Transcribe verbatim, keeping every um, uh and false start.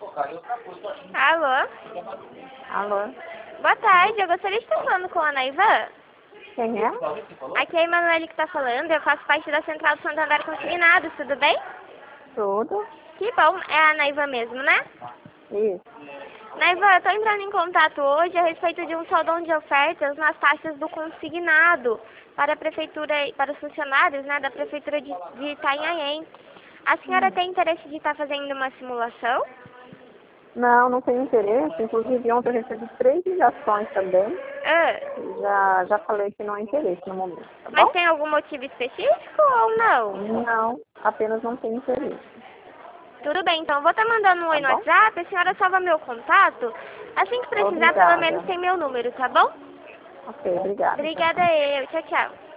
Alô? Alô? Boa tarde, eu gostaria de estar falando com a Naivan. Quem é? Aqui é a Emanuele que está falando, eu faço parte da Central do Santander Consignados, tudo bem? Tudo? Que bom, é a Naivan mesmo, né? Isso. Naivan, eu estou entrando em contato hoje a respeito de um saldão de ofertas nas taxas do consignado para a prefeitura, para os funcionários, né, da prefeitura de, de Itanhaém. A senhora Hum. tem interesse de estar fazendo uma simulação? Não, não tenho interesse. Inclusive, ontem eu recebi três ligações também. Ah, Já, já falei que não há interesse no momento, tá mas bom? tem algum motivo específico ou não? Não, apenas não tenho interesse, Tudo bem, então eu vou estar mandando um tá oi no bom? WhatsApp, a senhora salva meu contato. Assim que precisar, pelo menos Obrigada. tem meu número, tá bom? Ok, obrigada. Tchau, tchau. Obrigada eu, tchau, tchau.